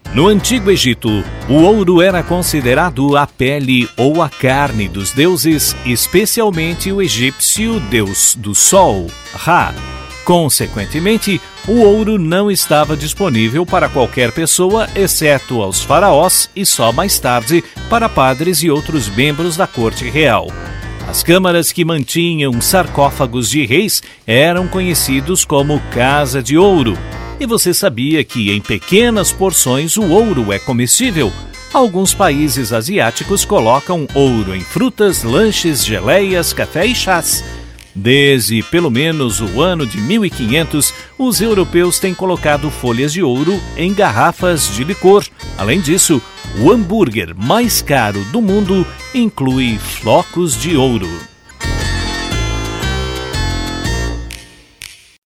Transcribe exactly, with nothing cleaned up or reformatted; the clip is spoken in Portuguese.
No Antigo Egito, o ouro era considerado a pele ou a carne dos deuses, especialmente o egípcio deus do sol, Ra. Consequentemente, o ouro não estava disponível para qualquer pessoa, exceto aos faraós e só mais tarde para padres e outros membros da corte real. As câmaras que mantinham sarcófagos de reis eram conhecidos como Casa de Ouro. E você sabia que em pequenas porções o ouro é comestível? Alguns países asiáticos colocam ouro em frutas, lanches, geleias, café e chás. Desde pelo menos o ano de mil e quinhentos, os europeus têm colocado folhas de ouro em garrafas de licor. Além disso, o hambúrguer mais caro do mundo inclui flocos de ouro.